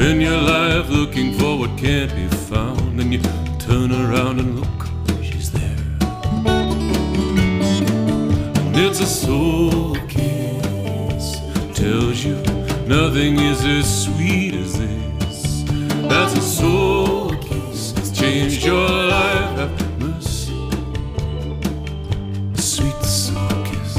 in your life looking for what can't be found, and you turn around and look, she's there. And it's a soul kiss, tells you nothing is as sweet as this. That's a soul kiss, it's changed your life. Have mercy, a sweet soul kiss.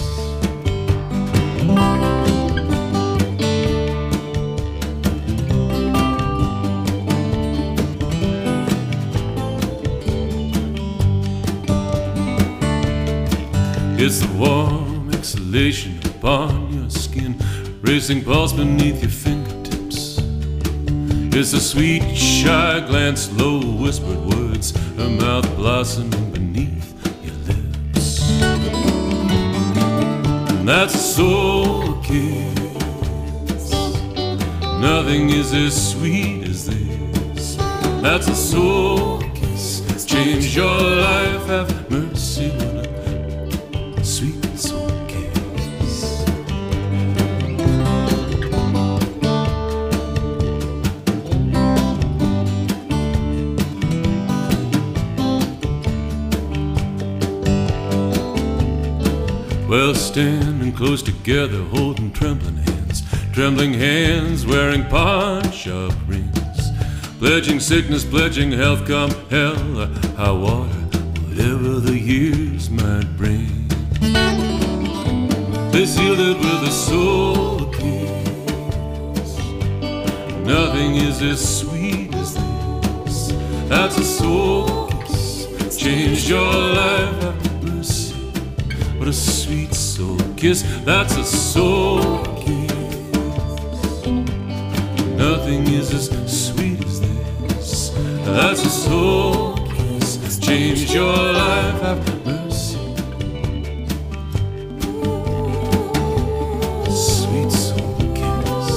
It's the warm exhalation upon your skin, racing pulse beneath your fingertips. It's a sweet, shy glance, low whispered words, her mouth blossoming beneath your lips. And that's a soul kiss. Nothing is as sweet as this. That's a soul kiss. It's changed your life. Have mercy on a sweet soul kiss. Well, standing close together, holding trembling hands, wearing pawn-shop rings, pledging sickness, pledging health, come hell or high water, whatever the years might bring. They sealed it with a soul kiss. Nothing is as sweet as this. That's a soul kiss. Changed your life. Have mercy. What a sweet soul kiss. That's a soul kiss. Nothing is as sweet as this. That's a soul kiss. Changed your life. Have mercy. Sweet soul kiss.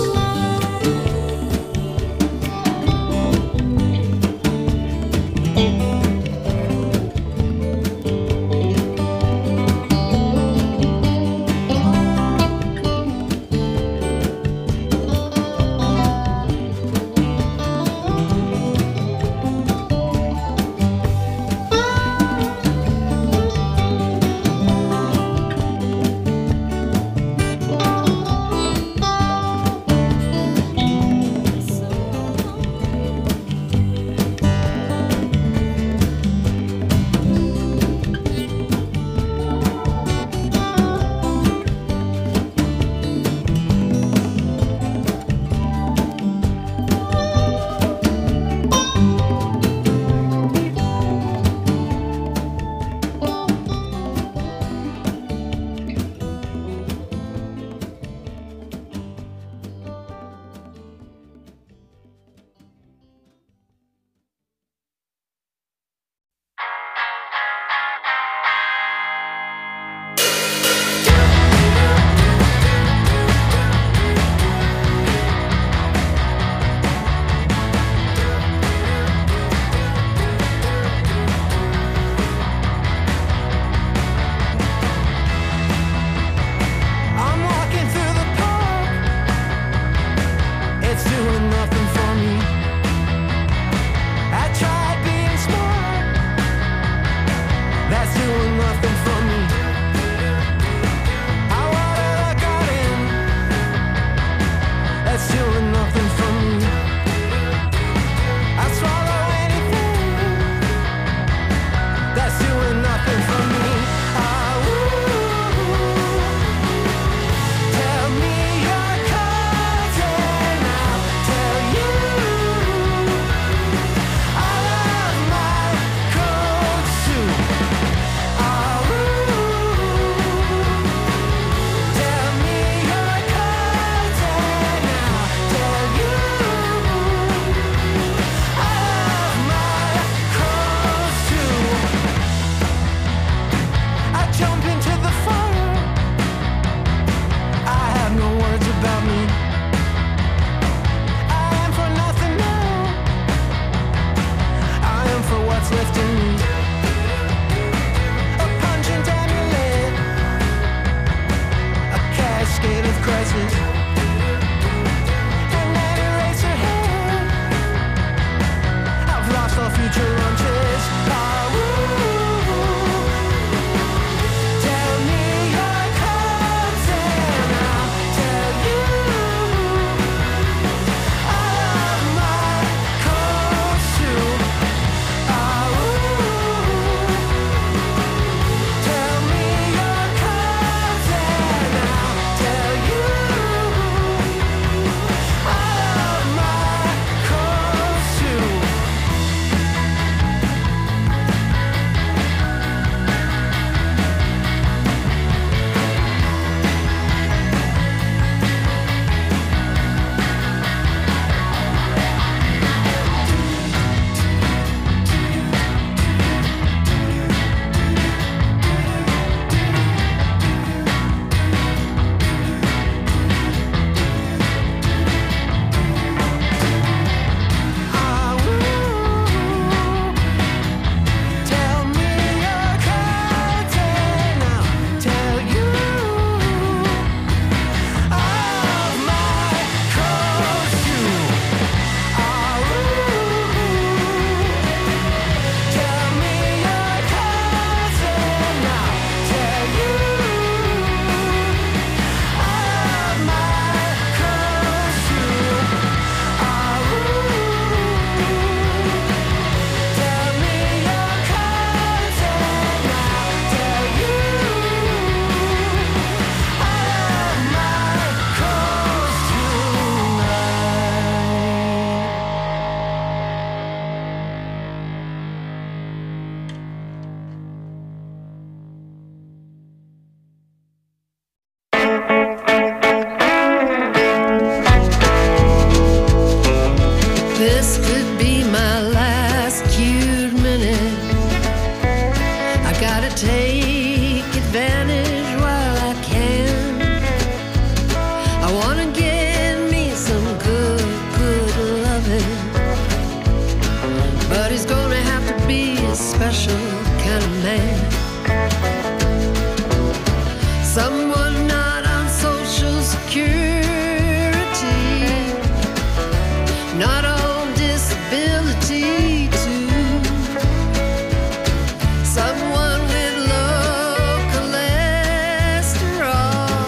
This could be my last cute minute. I gotta take advantage while I can. I wanna get me some good loving, but he's gonna have to be a special kind of man. Someone not on Social Security, not on disability too. Someone with low cholesterol,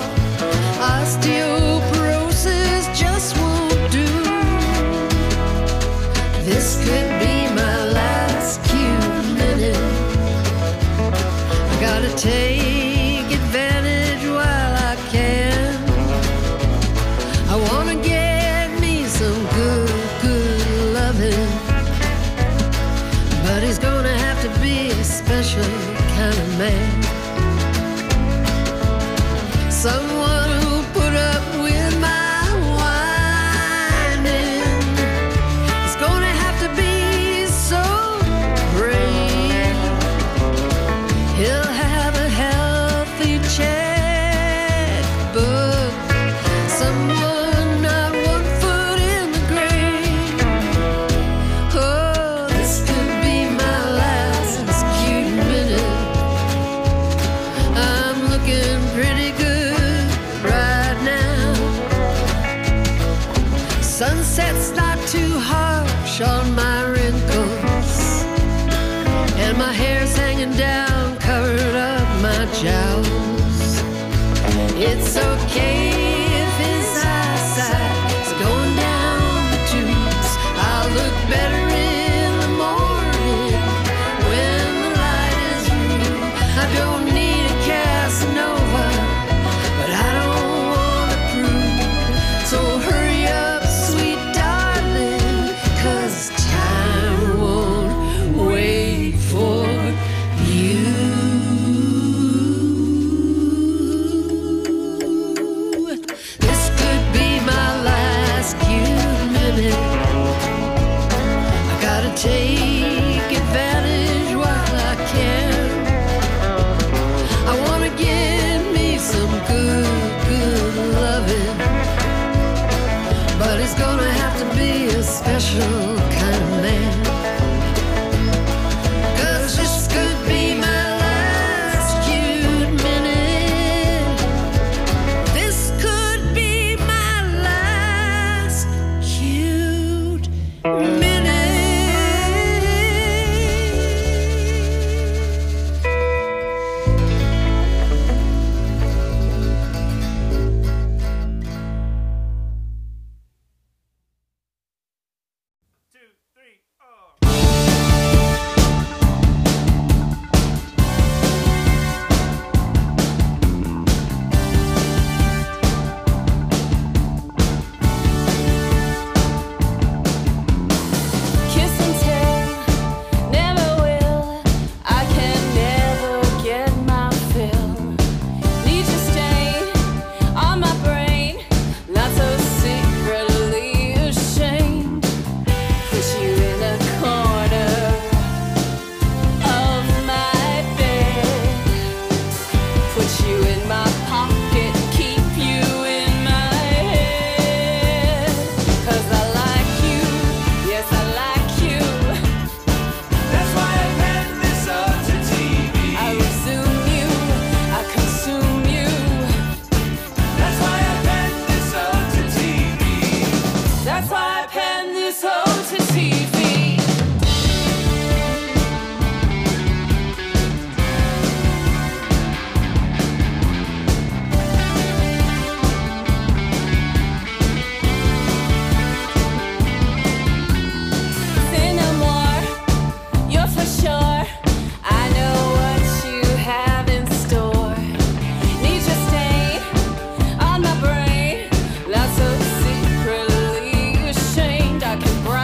osteoporosis just won't do. This could be my last cute minute. I gotta take advantage while I can. I wanna get me some good loving, but he's gonna have to be a special kind of man. Someone who'll put up with my whining. He's gonna have to be so brave. He'll have a healthy checkbook. Someone not 1 foot in the grave. Oh, this could be my last cute minute. I'm looking pretty good right now. Sunset's not too harsh on my wrinkles, and my hair's hanging down, covered up my jowls. It's okay if his eyesight is going down the tubes. I'll look better in the morning when the light is through. I don't need a Casanova, but I don't want to prove. So hurry up, sweet darling, 'cause time won't wait for you. This could be my last cute minute. I gotta take advantage while I can. I wanna get me some good loving, but it's gonna have to be a special kind of man. 'Cause this could be my last cute minute. This could be my last cute minute. Kiss and tell, never will. I can never get my fill. Need you stay on my brain, not so secretly ashamed. Put you in a corner of my bed. Put you in my pocket, keep you in my head. 'Cause I like you, yes I like you. That's why I ran this up to TV. I resume you, I consume you. That's why I ran this up to TV. That's why I pen this ode to TV. Say no more, you're for sure. I know what you have in store. Need your stain on my brain, not so secretly ashamed. I can brighten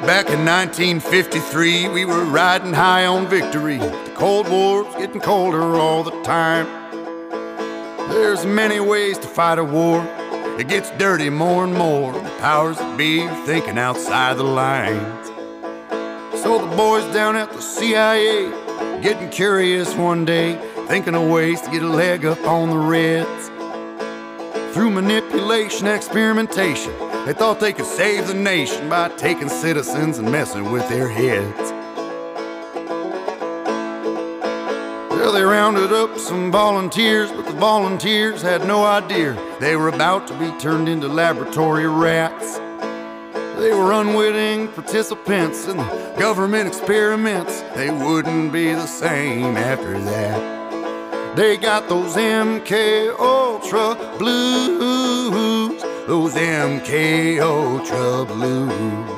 Back in 1953, we were riding high on victory. The Cold War's getting colder all the time. There's many ways to fight a war. It gets dirty more and more. The powers that be are thinking outside the lines. So the boys down at the CIA getting curious one day, thinking of ways to get a leg up on the Reds. Through manipulation, experimentation, they thought they could save the nation by taking citizens and messing with their heads. Well, they rounded up some volunteers, but the volunteers had no idea they were about to be turned into laboratory rats. They were unwitting participants in the government experiments. They wouldn't be the same after that. They got those MK Ultra blues, those MK Ultra blues.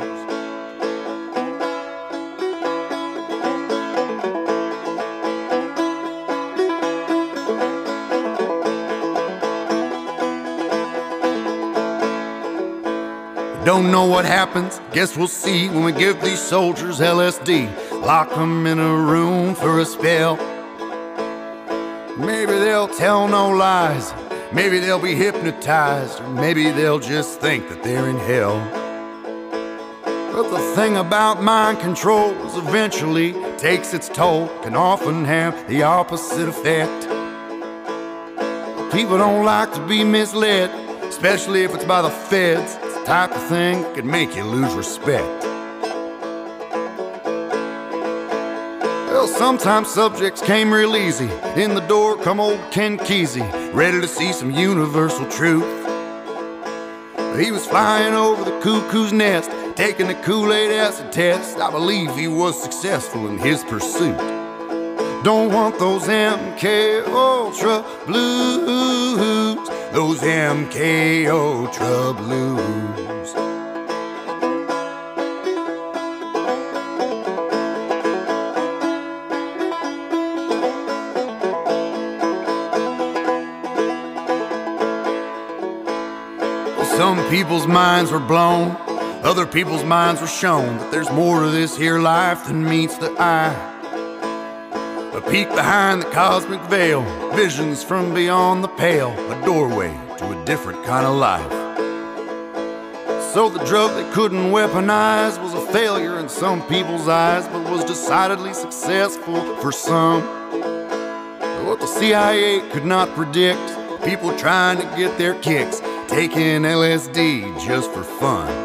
Don't know what happens, guess we'll see when we give these soldiers LSD. Lock them in a room for a spell. Maybe they'll tell no lies, maybe they'll be hypnotized, or maybe they'll just think that they're in hell. But the thing about mind control is eventually takes its toll, can often have the opposite effect. People don't like to be misled, especially if it's by the feds. Type of thing that could make you lose respect. Well, sometimes subjects came real easy. In the door come old Ken Kesey, ready to see some universal truth. He was flying over the cuckoo's nest, taking the Kool-Aid acid test. I believe he was successful in his pursuit. Don't want those MK Ultra blues, those MK Ultra blues. Some people's minds were blown, other people's minds were shown that there's more to this here life than meets the eye. A peek behind the cosmic veil, visions from beyond the pale, a doorway to a different kind of life. So the drug they couldn't weaponize was a failure in some people's eyes, but was decidedly successful for some. What the CIA could not predict, people trying to get their kicks, taking LSD just for fun.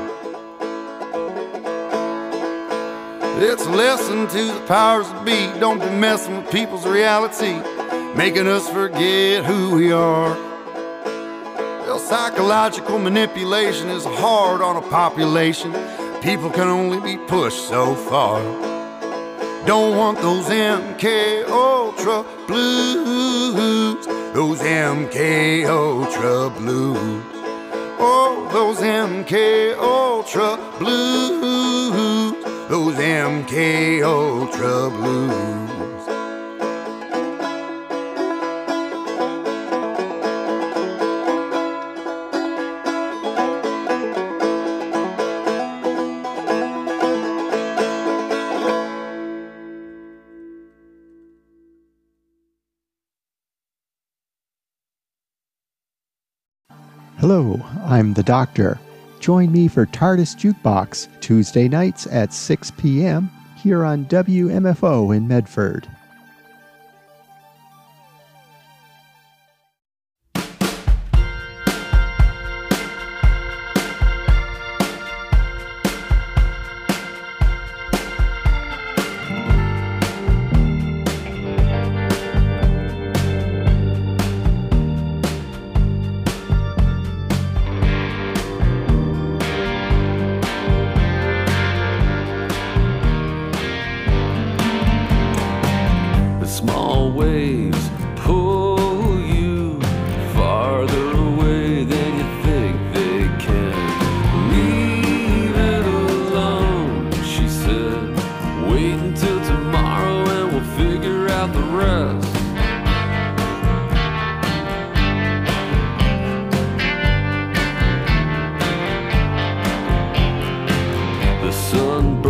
It's a lesson to the powers that be. Don't be messing with people's reality, making us forget who we are. Well, psychological manipulation is hard on a population. People can only be pushed so far. Don't want those MK Ultra blues, those MK Ultra blues. Oh, those MK Ultra blues, those MK Ultra blues. Hello, I'm the Doctor. Join me for TARDIS Jukebox, Tuesday nights at 6 p.m. here on WMFO in Medford. Small waves pull you farther away than you think they can. Leave it alone, she said. Wait until tomorrow and we'll figure out the rest. The sun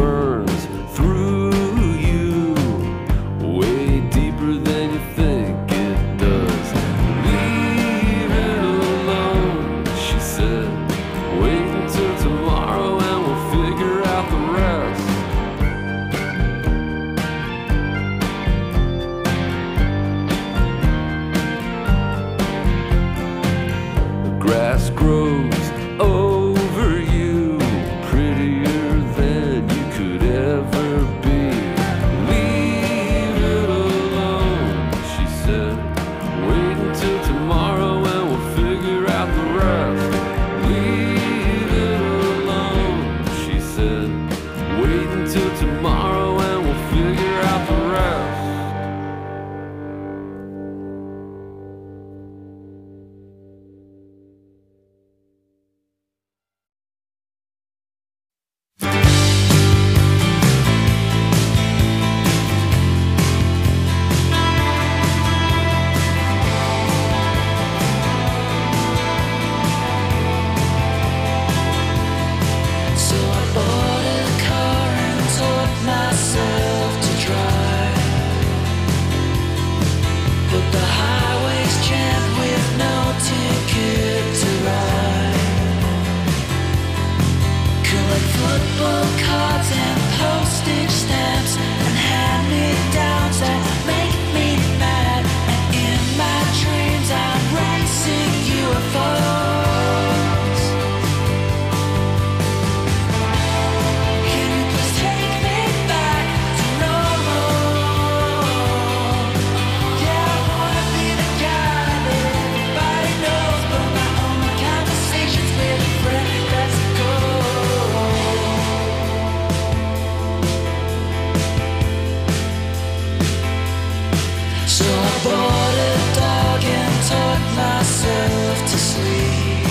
So I bought a dog and taught myself to sleep.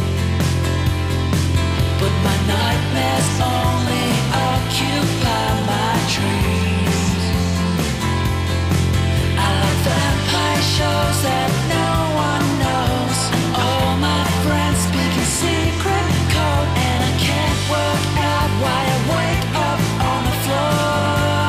But my nightmares only occupy my dreams. I like vampire shows that no one knows, and all my friends speak in secret code, and I can't work out why I wake up on the floor.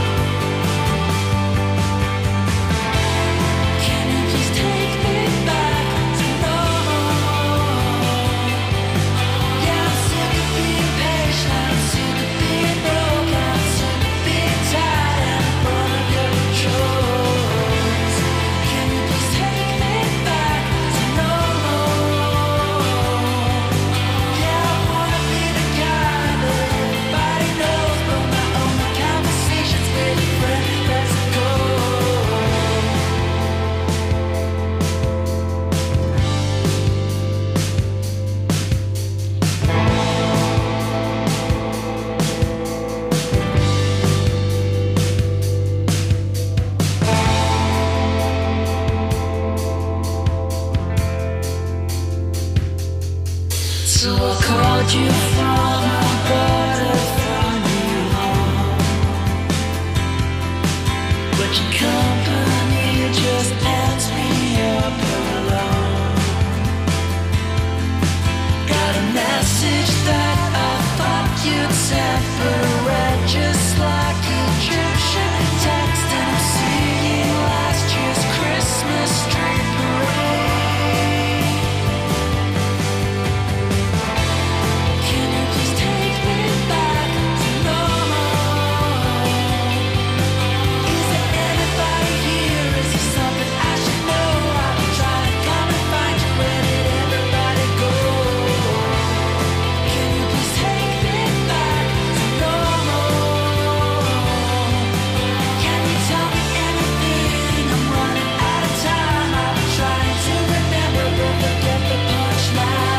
Can you please take me back to normal? Yeah, I'm sick of being patient, I'm sick of being broken, I'm sick of being tired and running your controls. Can you please take me back to normal? Yeah, I wanna be the guy that everybody knows, but my only conversation's with a friend. Let's go. So I called you from my border from you home, but your company just ends me up alone. Got a message that I thought you'd separate, just like Egyptian text, and I'm seeing last year's Christmas tree parade. Can you please take me back to normal? Is there anybody here? Is there something I should know? I've been trying to come and find you. Where did everybody go? Can you please take me back to normal? Can you tell me anything? I'm running out of time. I've been trying to remember, but forget the punchline.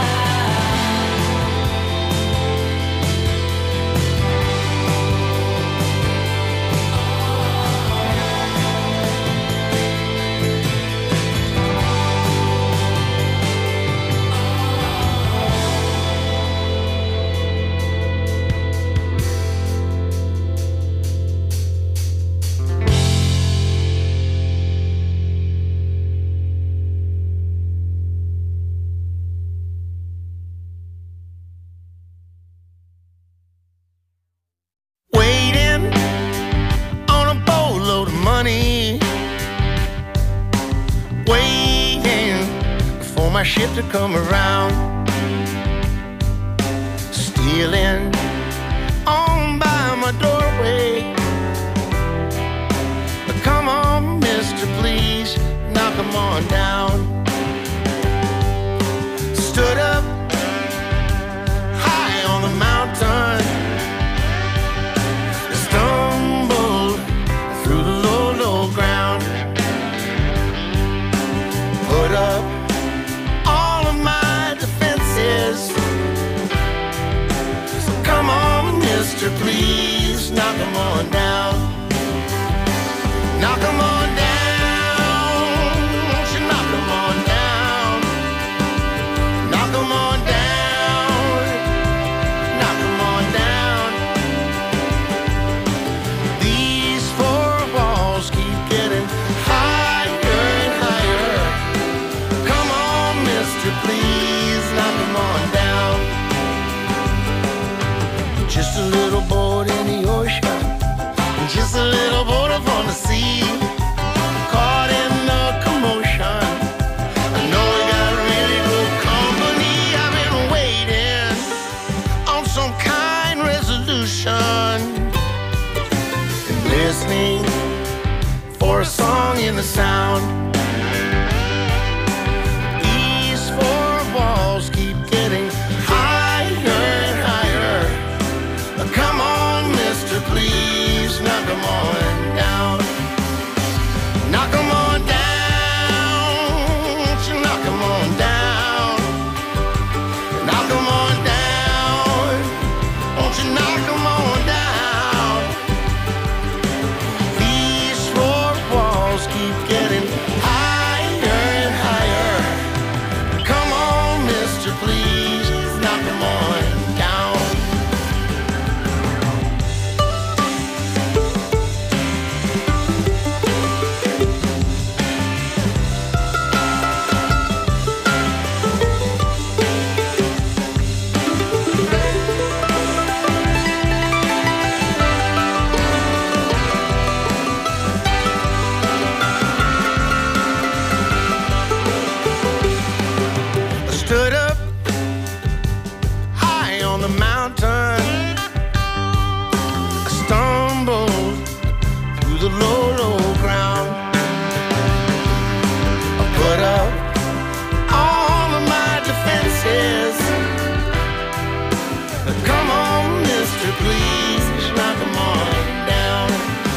Waiting on a boatload of money, waiting for my ship to come around, stealing on by my doorway. Come on, mister, please knock 'em on down. Stood up high on the mountain, stumbled through the low, low ground, put up all of my defenses. So come on, mister, please knock 'em on down. Knock 'em on down. Won't you knock 'em on down? Knock 'em on down. Knock 'em on down. These four walls keep getting higher and higher. Come on, mister, please knock 'em on down. Just a little boat in the ocean, just a little boat up on the sea, caught in the commotion. I know we got really good company. I've been waiting on some kind resolution, and listening for a song in the sound. These four walls keep getting higher and higher. Come on, mister, please knock 'em on down. Knock 'em on down. Won't you knock 'em on down? Knock 'em on down. Won't you knock 'em on down? These four walls keep getting higher and higher. Come on, mister, please knock 'em on down. I stood up high on the mountain. I stumbled through the low, low ground. I put up all of my defenses. Come on, mister, please knock 'em on down.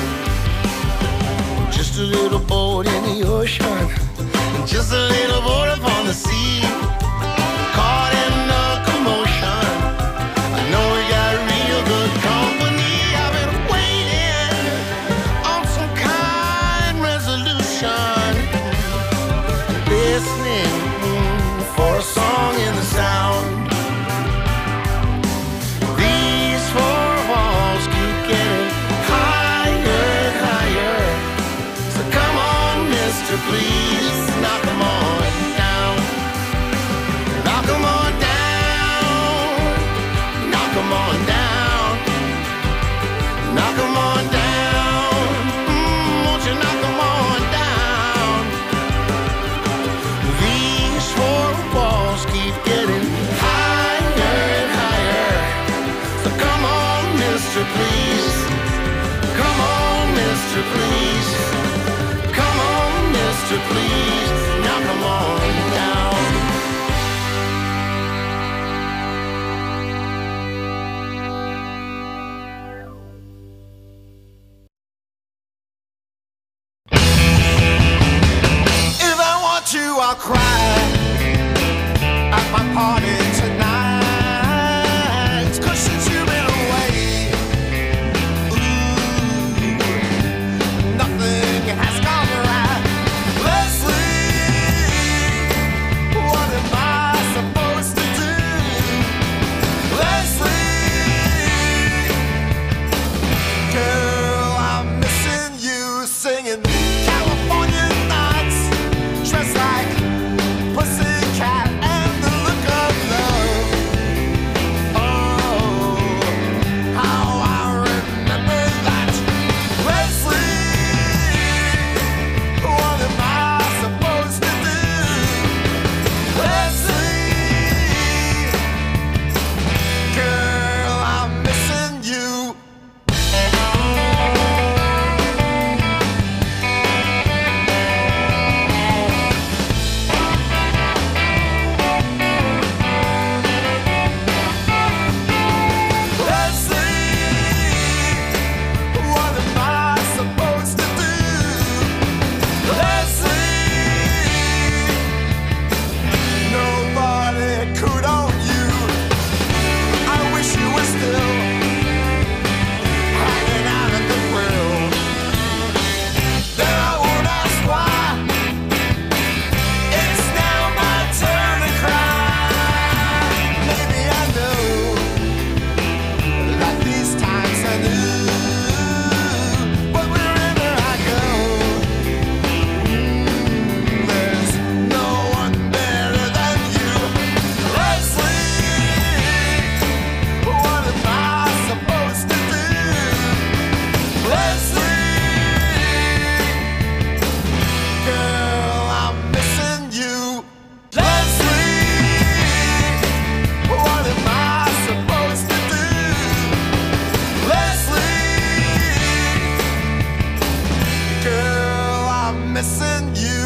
Just a little boat in the ocean, just a little boat upon the sea. Caught in a commotion, I know we got real good company. I've been waiting on some kind resolution, listening for a song in the sound. These four walls keep getting higher and higher. So come on, mister, please knock 'em on down. Knock 'em on down. Knock 'em on down. Knock 'em on down. Won't you knock 'em on down? These four walls keep getting higher and higher. So come on, mister, please. Come on, mister, please. Come on, mister, please. Knock 'em on down. If I want you, I'll cry at my party tonight. 'Cause since you've been away, ooh, nothing has gone right. Leslie, what am I supposed to do? Leslie, girl, I'm missing you singing California nights, dressed like Pussycat and the look of love. Oh, how I remember that. Leslie, what am I supposed to do? Leslie, girl, I'm missing you. What am I supposed to do? Leslie, nobody could own you. I wish you were still hanging out at the grill. Then I won't ask why. It's now my turn to cry. Maybe I know that these times are new, but wherever I go, there's no one better than you. Leslie, what am I supposed to do? Leslie, girl, I'm missing you. Leslie, what am I supposed to do? Leslie, girl, I'm missing you.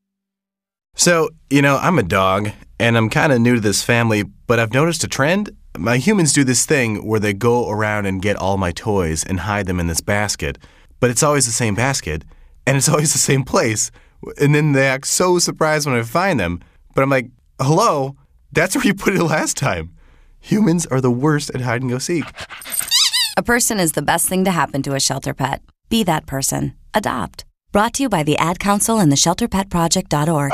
So, I'm a dog, and I'm kind of new to this family, but I've noticed a trend. my humans do this thing where they go around and get all my toys and hide them in this basket, but it's always the same basket, and it's always the same place, and then they act so surprised when I find them, but I'm like, hello, that's where you put it last time. Humans are the worst at hide and go seek. A person is the best thing to happen to a shelter pet. Be that person. Adopt. Brought to you by the Ad Council and the ShelterPetProject.org.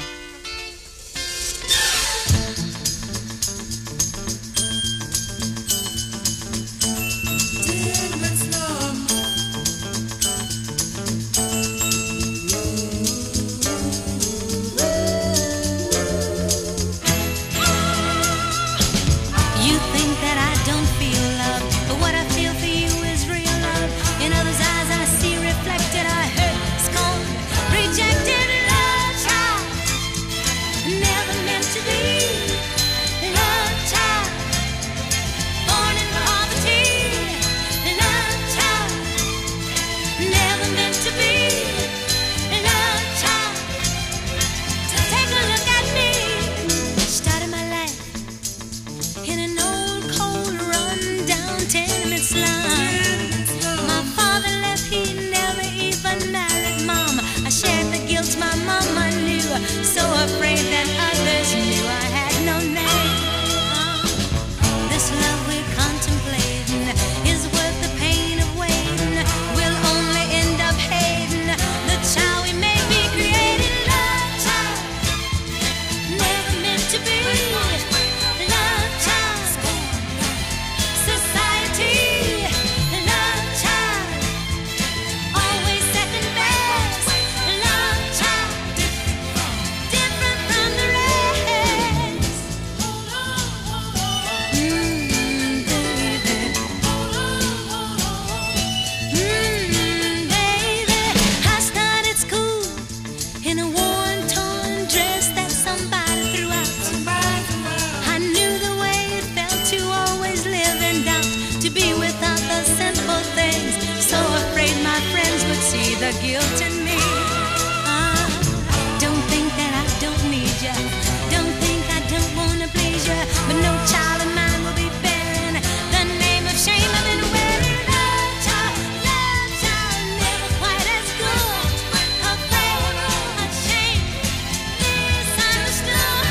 You think that I don't feel love, but what I feel for you is real love. In others' eyes I see reflected, I hurt, scorn, rejected love child. Never meant to be love child. Born in poverty, love child. Never meant to be love child. Take a look at me. Started my life in an old, cold, run-down tenement slum. My father left, he never even married Mom. I shared the guilt my mama knew, so afraid that others knew I had no name. This love we're contemplating is worth the pain of waiting. We'll only end up hating the child we may be creating. Love child, never meant to be. Love child, society. Love child, always second best. Love child, different from the rest. Baby, I started school in a worn, torn dress that somebody threw out. I knew the way it felt to always live in doubt, to be without the simple things, so afraid my friends would see the guilt in me. Don't think that I don't need ya, don't think I don't wanna please ya, but no child of mine will be bearing the name of shame I've been wearing. Love child, never quite as good, afraid, ashamed, misunderstood.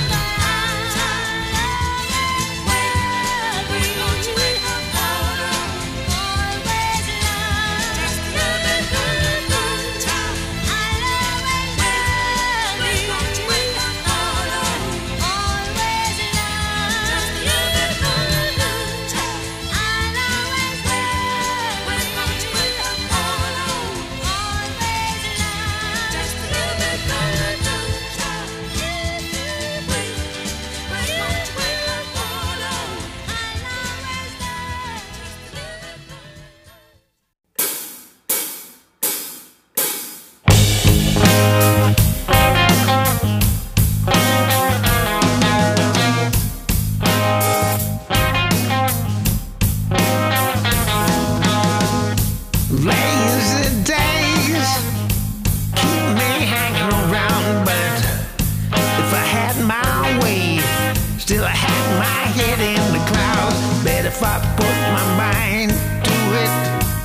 Lazy days keep me hanging around, but if I had my way, still I had my head in the clouds. Bet if I put my mind to it,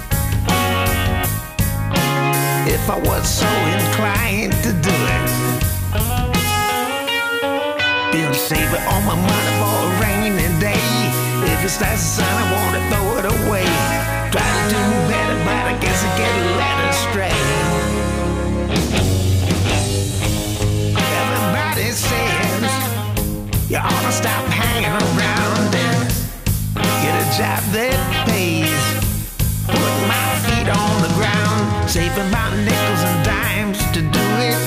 if I was so inclined to do it, been saving all my money for a rainy day. If it starts to sun, I want to throw it away. Try to do better, but I guess I get led astray. Everybody says you ought to stop hanging around and get a job that pays. Put my feet on the ground, saving my nickels and dimes to do it.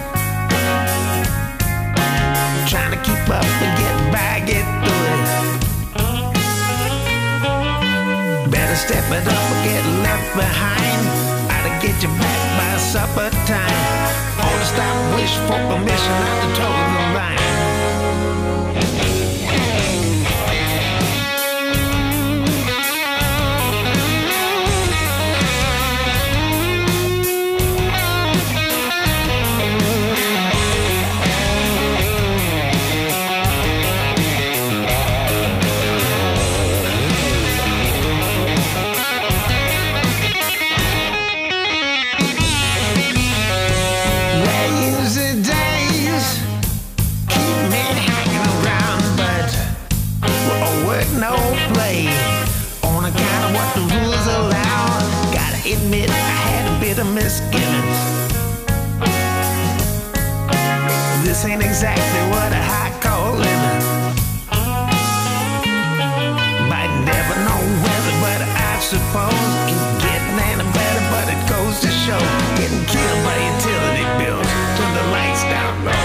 Trying to keep up and get by, get through it. Better step it up or get left behind. I'd get you back by supper time. Ought to stop, wish for permission not to toe the line. some misgivings. This ain't exactly what I call living. Might never know whether, but I suppose it's getting any better, but it goes to show getting killed by utility bills. Turn the lights down low.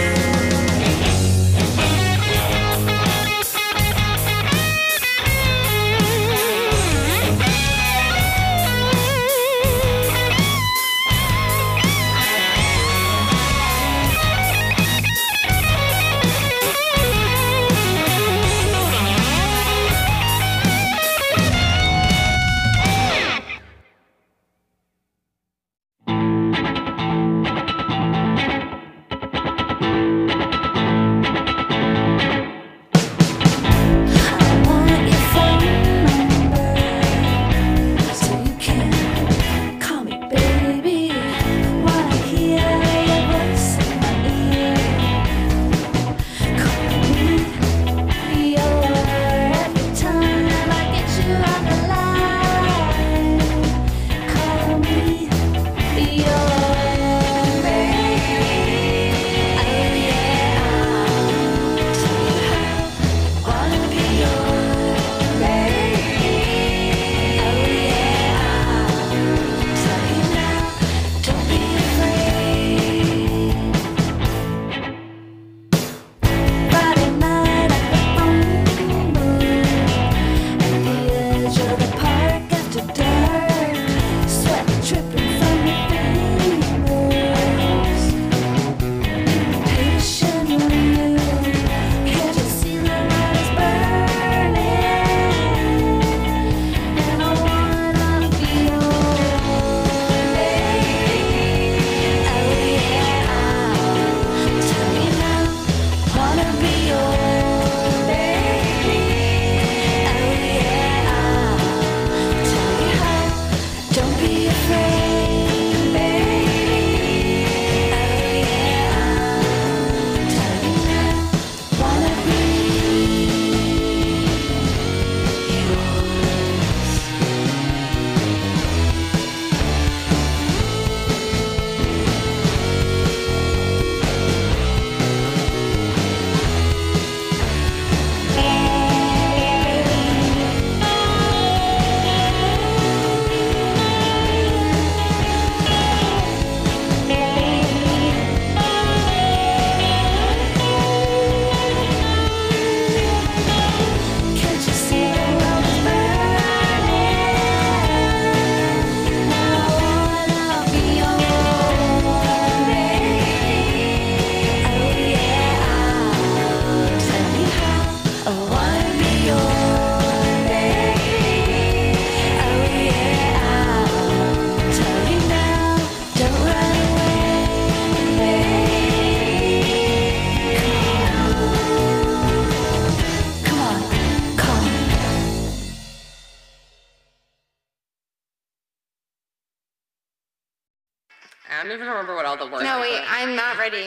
I don't even remember what all the words No, were. wait, I'm not ready.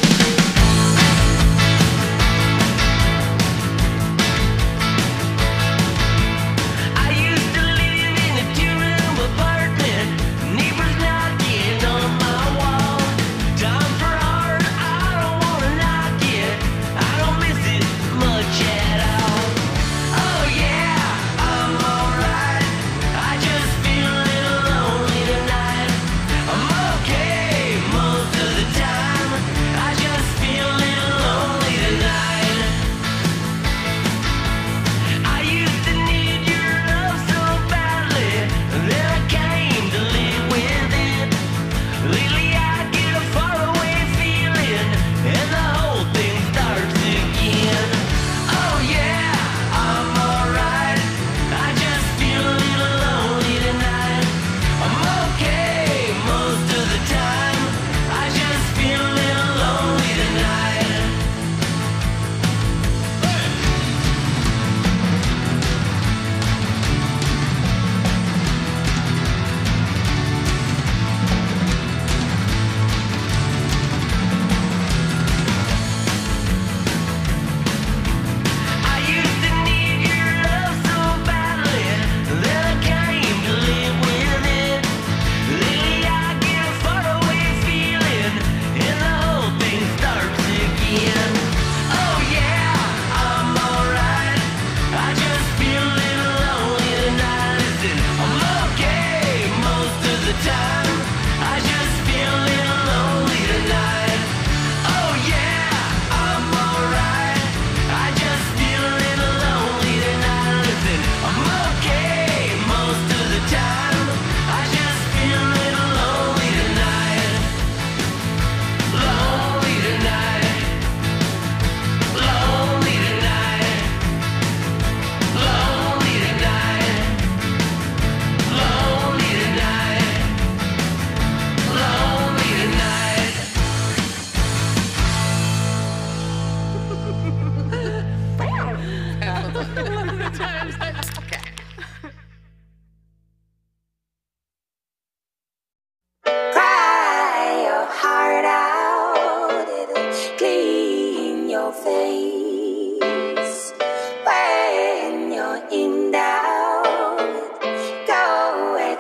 I used to live in a two-room apartment. Neighbors knocking on my wall. Time for art, I don't wanna knock it. I don't miss it much at all. Oh yeah, I'm alright. I just feel a little lonely tonight. I'm okay most of the time. I just feel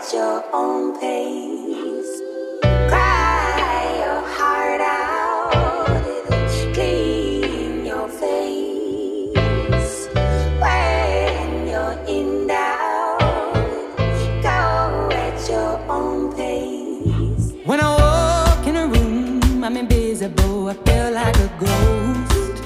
at your own pace. Cry your heart out, it'll clean your face. When you're in doubt, go at your own pace. When I walk in a room, I'm invisible, I feel like a ghost.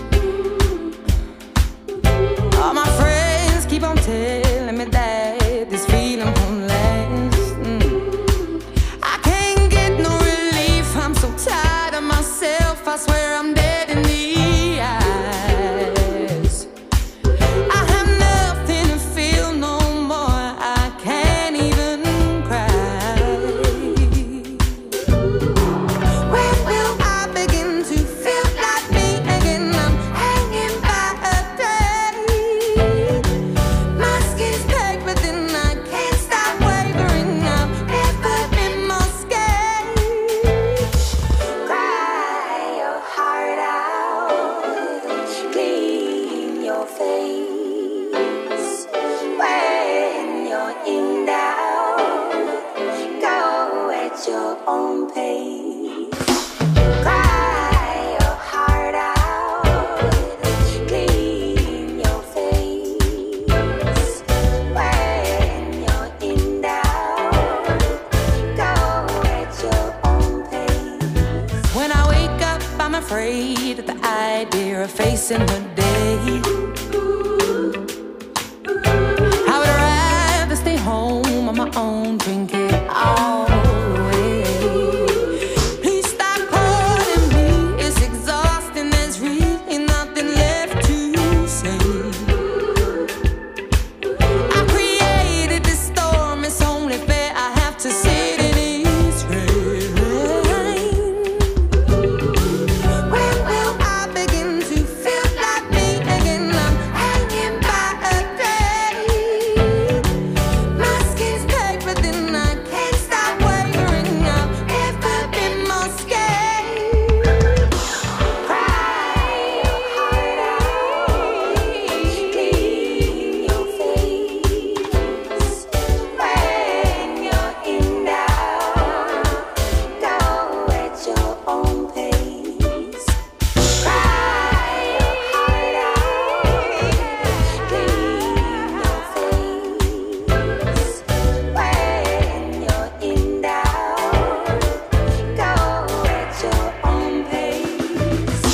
All my friends keep on telling me that this feeling won't last. I can't get no relief, I'm so tired of myself, I swear I'm dead in the eyes. I have nothing to feel no more, I can't even cry. When will I begin to feel like me again? I'm hanging by a thread. My skin's baked, but then I can't stop wavering. I've never been more scared. Cry your heart out, clean your face. When you're in doubt, go at your own pace. Cry your heart out, clean your face. When you're in doubt, go at your own pace. When I wake up, I'm afraid at the idea of facing the day. I would rather stay home on my own, drink it all away. Please stop calling me, it's exhausting, there's really nothing left to say. I created this storm, it's only fair I have to sit in its rain. When will I begin to feel like me again? I'm hanging by a thread. My skin's baked, but then I can't stop wavering. I've never been more scared. Cry your heart out, clean your face. When you're in doubt, go at your own pace. Cry your heart out, clean your face. When you're in doubt, go at your own pace.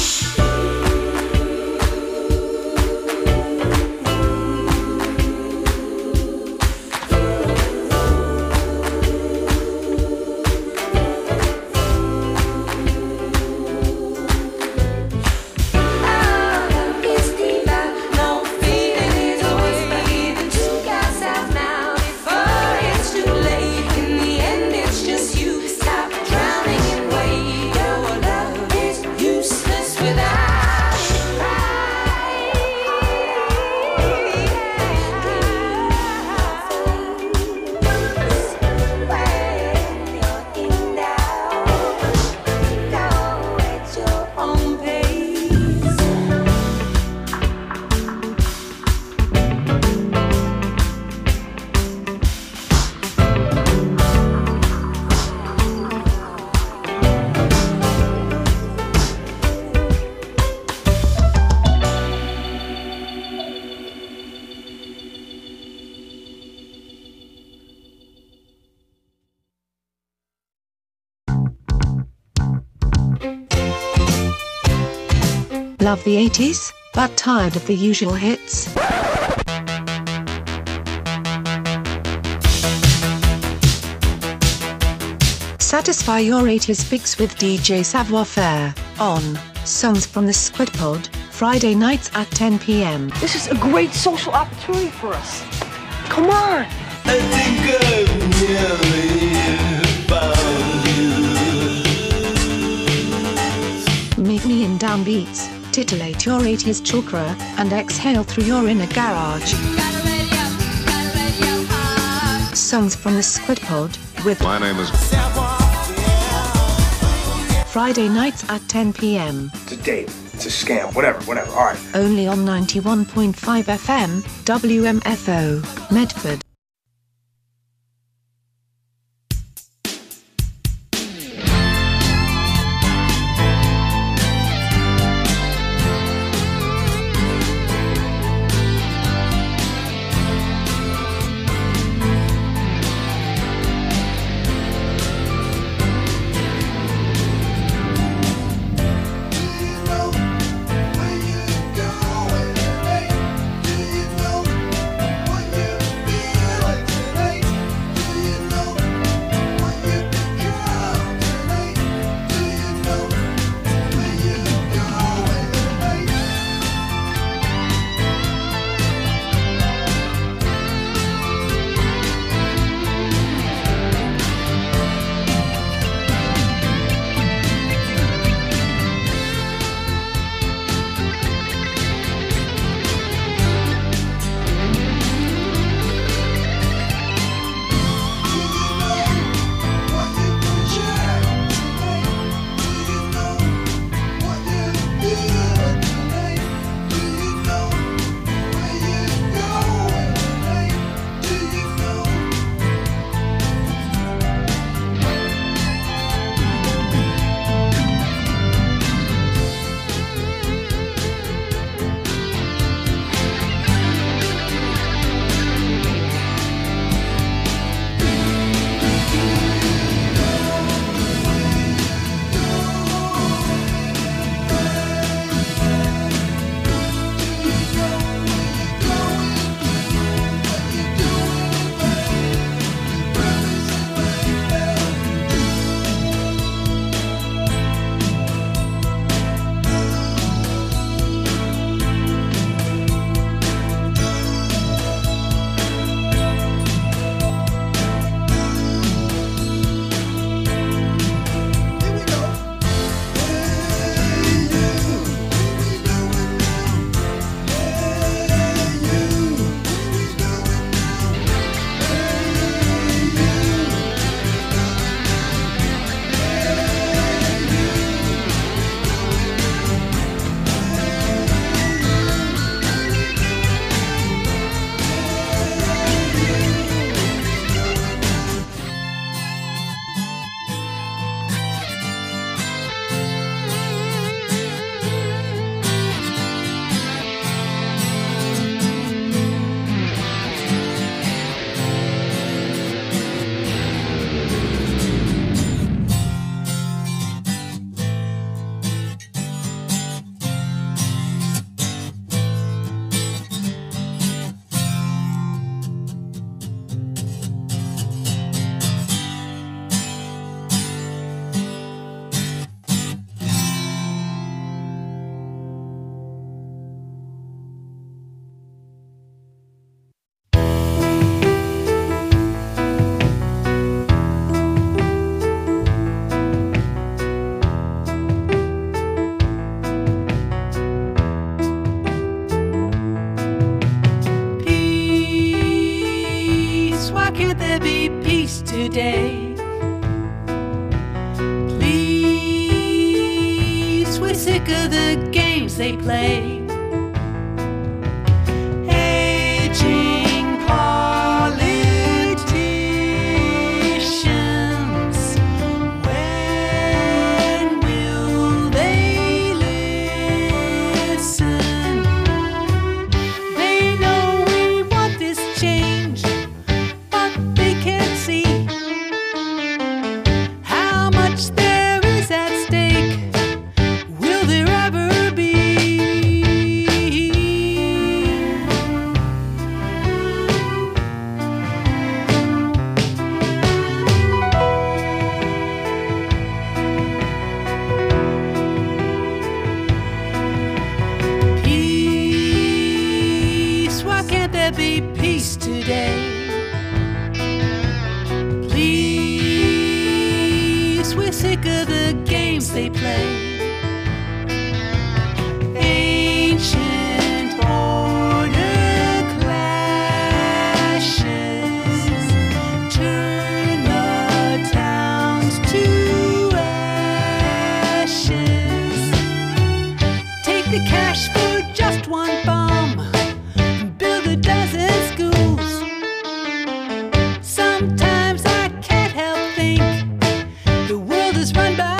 It's deeper, no feeling is a whisper. Even to yourself now before it's too late. In the end, it's just you. Stop drowning in weight. Your love is useless without you. When you're in doubt, go at your own pace. Love the 80s, but tired of the usual hits? Satisfy your 80s fix with DJ Savoir Faire on Songs from the Squid Pod, Friday nights at 10 p.m. This is a great social opportunity for us. Come on. I think I've nearly found you. Meet me in downbeats, titillate your 80s chakra, and exhale through your inner garage. Songs from the Squid Pod with My name is Friday nights at 10 p.m. It's a date. It's a scam. Whatever. All right. Only on 91.5 FM, WMFO, Medford. today. Please, we're sick of the games they play. Aging politicians, when will they listen? They know we want this change, but they can't see how much there is at stake. Will there ever be? Peace, why can't there be peace today? Please, we're sick of the games they play. Ancient order clashes, turn the towns to ashes. Take the cash for just one bomb, build a dozen schools. Sometimes I can't help think the world is run by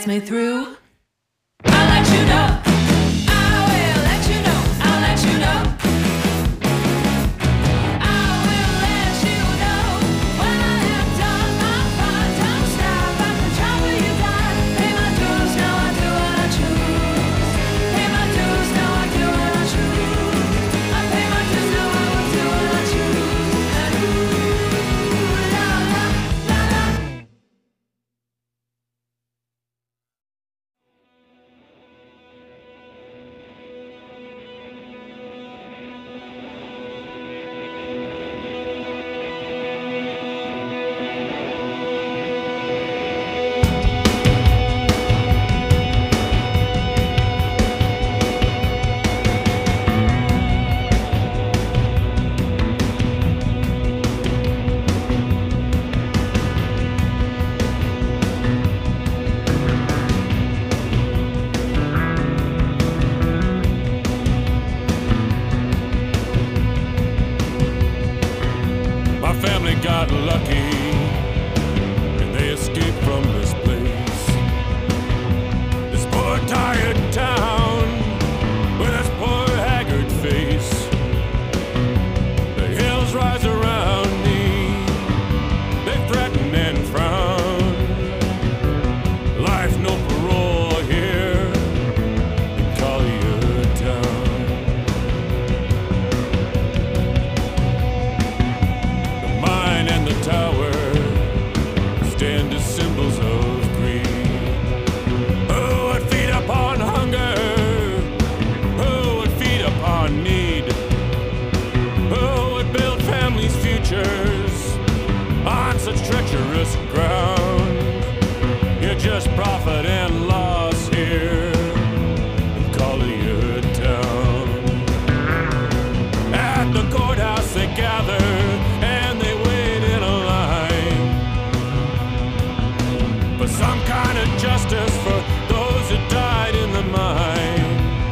gets me through. I'll let you know. I will let you know. I'll let you know. I will let you know when I have done my part. Don't stop at the job where you die. Pay my dues, now I do what I choose. Pay my dues, now I do what I choose. I pay my dues, now I will do what I choose. And ooh, la la la la. My family got lucky and they escaped from this place. This poor tired town with its poor haggard face. The hills rise around me, they threaten and frown. Life no parole here in Collier Town. The mine and the tower stand as symbols of greed. Who would feed upon hunger? Who would feed upon need? Who would build families' futures on such treacherous ground? You're just profit and loss here in Collier Town. At the courthouse they gather and they wait in a line for some kind of justice for those who died in the mine.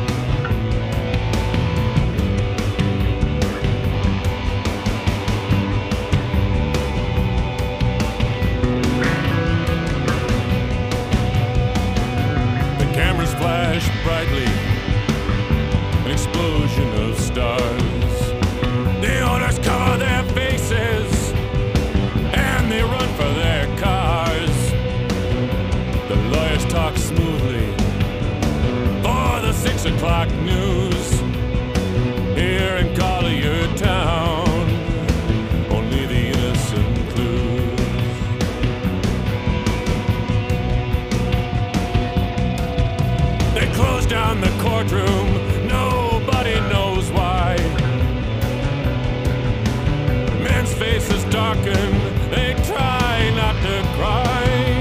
The cameras flash brightly, an explosion of stars. The owners cover their faces and they run for their cars. The lawyers talk smoothly for the 6 o'clock news. Here in Collier Town, only the innocent lose. They close down the courtroom, nobody knows why. Men's faces darken, they try not to cry.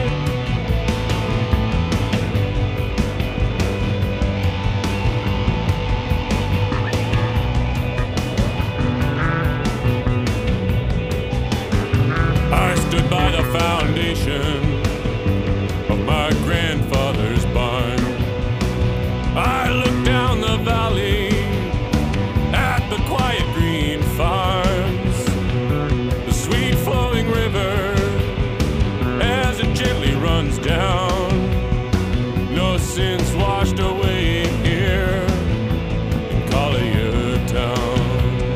I stood by the foundation of my grandfather's barn. I looked down the valley at the quiet green farms, the sweet flowing river as it gently runs down. No sins washed away here in Collier Town.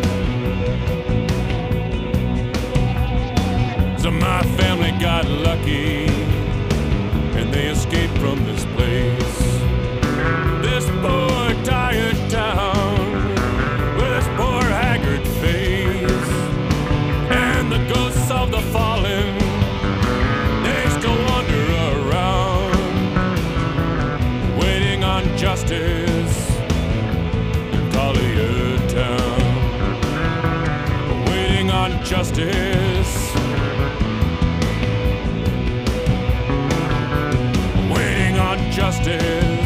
So my family got lucky and they escaped from this place. This poor tired town with its poor haggard face and the ghosts of the fallen, they still wander around waiting on justice in Collier Town. Waiting on justice, waiting on justice.